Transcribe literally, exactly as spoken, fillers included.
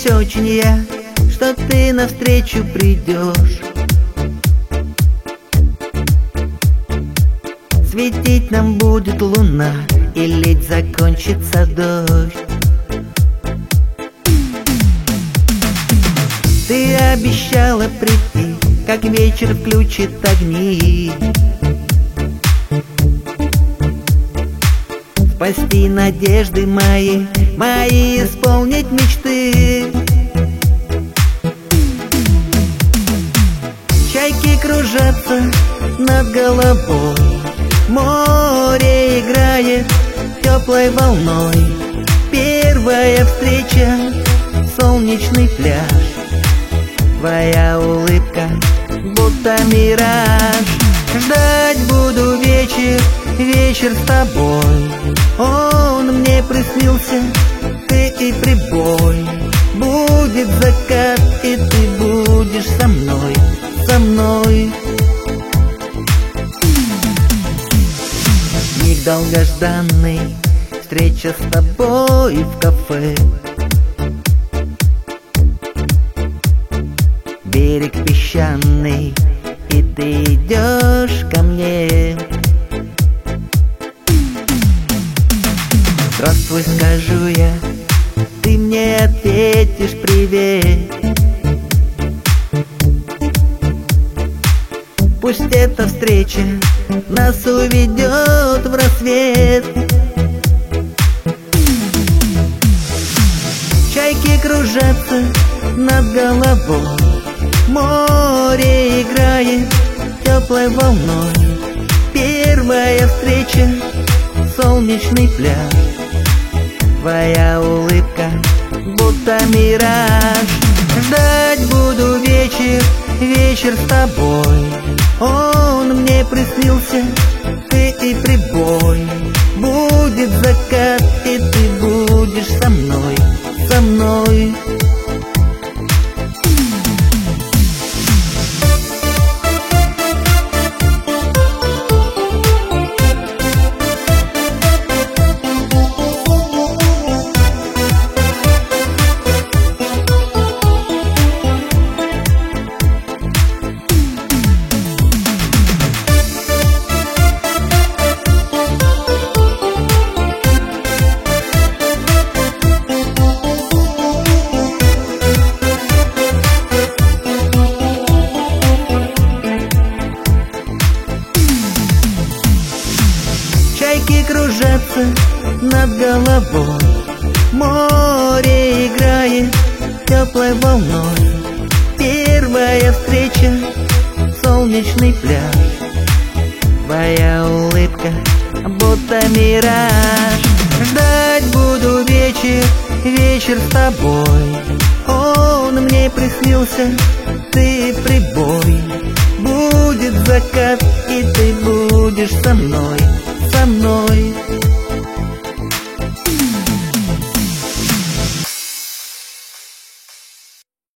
надеюсь очень я, что ты навстречу придешь. Светить нам будет луна, и лить закончится дождь. Ты обещала прийти, как вечер включит огни, спасти надежды мои, мои исполнить мечты. Чайки кружатся над головой, море играет теплой волной. Первая встреча, солнечный пляж, твоя улыбка, будто мираж. Ждать буду вечер, вечер с тобой. Он мне приснился, ты и прибой. Будет закат, и ты будешь со мной, со мной. Миг долгожданный, встреча с тобой в кафе. Берег песчаный, и ты идешь ко мне. Здравствуй, скажу я, ты мне ответишь привет. Пусть эта встреча нас уведет в рассвет. Чайки кружатся над головой, море играет теплой волной. Первая встреча, солнечный пляж, твоя улыбка, будто мираж. Ждать буду вечер, вечер с тобой. Он мне приснился, ты и прибой. Будет закат, и ты будешь со мной, со мной. Чайки кружатся над головой, море играет теплой волной. Первая встреча, солнечный пляж, твоя улыбка, будто мираж. Ждать буду вечер, вечер с тобой. Он мне приснился, ты